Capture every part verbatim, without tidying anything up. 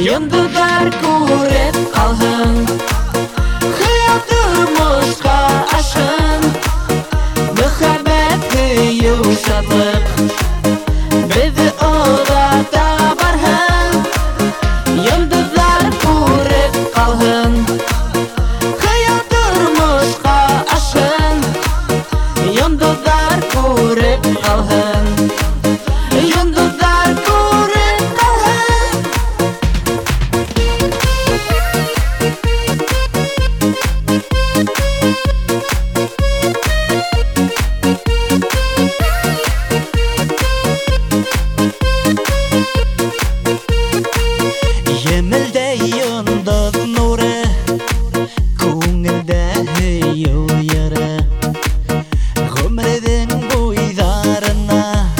Йондыдар күреп калган, хыял тормышка ашын, мөхәббәт һөю шатлык, беҙҙе оҙата барһын. Йондыҙҙар күреп калһын, хыял тормышка ашын, йондыҙҙар күреп калһын, йондыҙҙар күреп калһын. Емелдә йондыҙ нуры, күңелдә һөйөү йыры, ғүмерҙең буйҙарына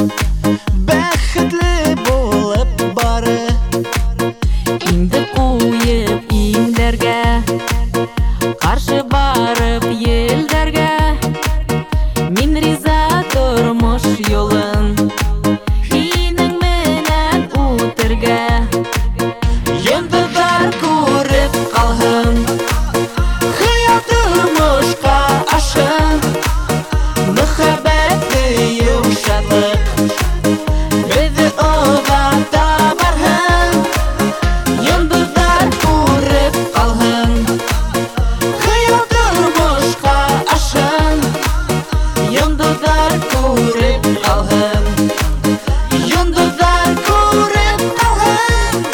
бәхетле булып бары. Инде ҡуйып иңдәргә, ҡаршы барып елдәргә, мин риза тормош юлын һинең менән үтергә. Йондыҙҙар күреп калһын, хыял тормышка ашын, мөхәббәт һөйөү шатлык, беҙҙе оҙата барһын. Йондыҙҙар күреп калһын, хыял тормышка ашын, йондыҙҙар күреп калһын, йондыҙҙар күреп калһын.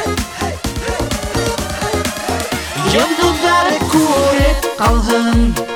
Йондыҙҙар күреп калһын.